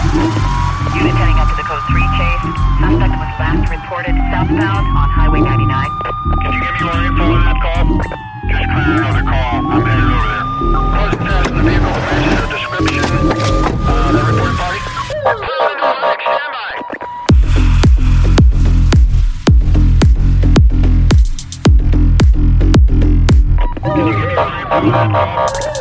Unit heading up to the code 3 chase. Suspect was last reported southbound on Highway 99. Can you give me more info on that call? Just cleared another call. I'm headed over there. Closing fast in the vehicle that matches the description. That report party? Pilot on Mike, standby. Can you give me more info on that call?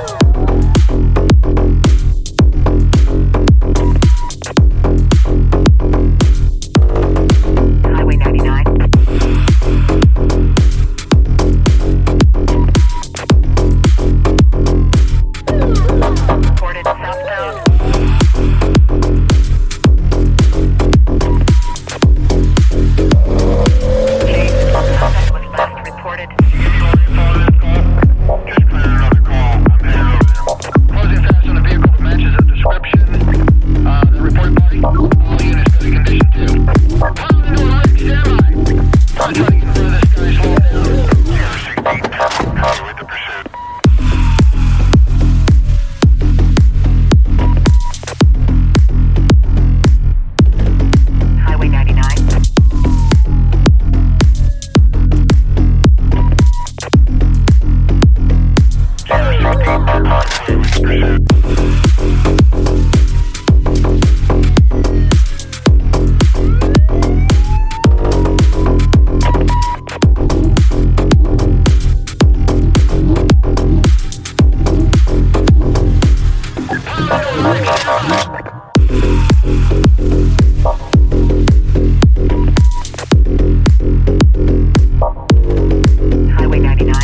Highway 99.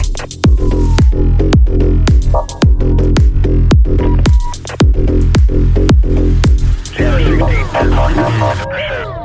Zero 16, 10, 100%.